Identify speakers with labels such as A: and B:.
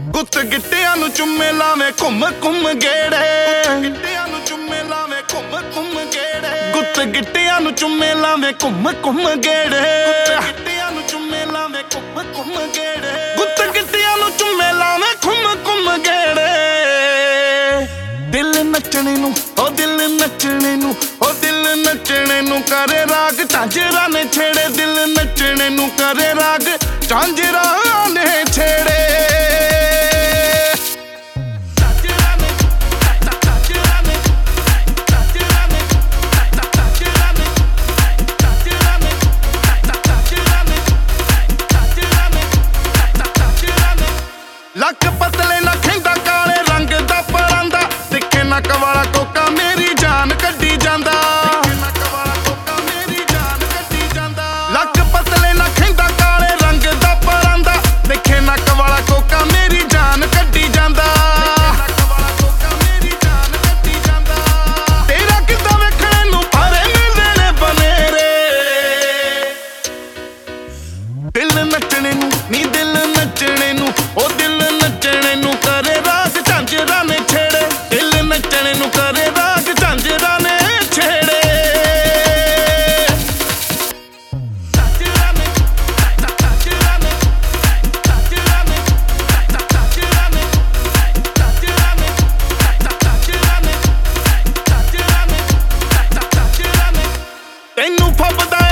A: ਗੁੱਤ ਗਿੱਟਿਆਂ ਨੂੰ ਚੁੰਮੇ ਲਾਵੇਂ ਘੁੰਮ ਘੁੰਮ ਗੇੜੇ, ਗਿੱਟਿਆਂ ਨੂੰ ਚੁੰਮੇ ਲਾਵੇਂ ਘੁੰਮ ਘੁੰਮ ਗੇੜੇ, ਗੁੱਤ ਗਿੱਟਿਆਂ ਨੂੰ ਚੁੰਮੇ ਲਾਵੇਂ ਘੁੰਮ ਘੁੰਮ ਗੇੜੇ, ਗਿੱਟਿਆਂ ਨੂੰ ਚੁੰਮੇ ਲਾਵੇਂ ਘੁੰਮ ਘੁੰਮ ਗੇੜੇ, ਗੁੱਤ ਗਿੱਟਿਆਂ ਨੂੰ ਚੁੰਮੇ ਲਾਵੇਂ ਘੁੰਮ ਘੁੰਮ ਗੇੜੇ। ਦਿਲ ਨੱਚਣੇ ਨੂੰ ਉਹ ਦਿਲ ਨੱਚਣੇ ਨੂੰ ਉਹ ਦਿਲ ਨੱਚਣੇ ਨੂੰ ਕਰੇ ਰਾਗ ਝਾਂਜਰਾਂ ਨੇ ਛੇੜੇ, ਦਿਲ ਨੱਚਣੇ ਨੂੰ ਕਰੇ ਰਾਗ ਝਾਂਜਰਾਂ ਨੇ ਛੇੜੇ। ਲੱਕ ਪਤਲੇ ਨਾ ਖੈਂਦਾ ਕਾਲੇ ਰੰਗ ਦਾ ਪਰਾਂਦਾ, ਤਿੱਖੇ ਨੱਕ ਵਾਲਾ ਕੋਕਾ ਮੇਰੀ ਜਾਨ ਕੱਢੀ ਜਾਂਦਾ, ਨੱਕ ਵਾਲਾ ਕੋਕਾ ਮੇਰੀ ਜਾਨ ਕੱਢੀ ਜਾਂਦਾ। ਲੱਕ ਪਤਲੇ ਨਾ ਖੈਂਦਾ ਕਾਲੇ ਰੰਗ ਦਾ ਪਰਾਂਦਾ, ਤਿੱਖੇ ਨੱਕ ਵਾਲਾ ਕੋਕਾ ਮੇਰੀ ਜਾਨ ਕੱਢੀ ਜਾਂਦਾ, ਨੱਕ ਵਾਲਾ ਕੋਕਾ ਮੇਰੀ ਜਾਨ ਕੱਢੀ ਜਾਂਦਾ। ਤੇਰਾ ਕਿੱਦਾਂ ਵੇਖਣੇ ਨੂੰ ਭਾਰੇ ਮਿਲਦੇ ਨੇ ਬਨੇਰੇ, ਦਿਲ ਨੱਚਣੇ ਨੂੰ ਨੀ ਦਿਲ ਨੱਚਣੇ ਨੂੰ ਉਹ ਦਿਲ ਨੱਚਣੇ ਨੂੰ ਕਰੇ ਰਾਗ ਝਾਂਜਰਾਂ ਨੇ ਛੇੜੇ, ਦਿਲ ਨੱਚਣੇ ਨੂੰ ਕਰੇ ਰਾਗ ਝਾਂਜਰਾਂ ਨੇ ਛੇੜੇ। ਤੈਨੂੰ ਫੱਬਦਾ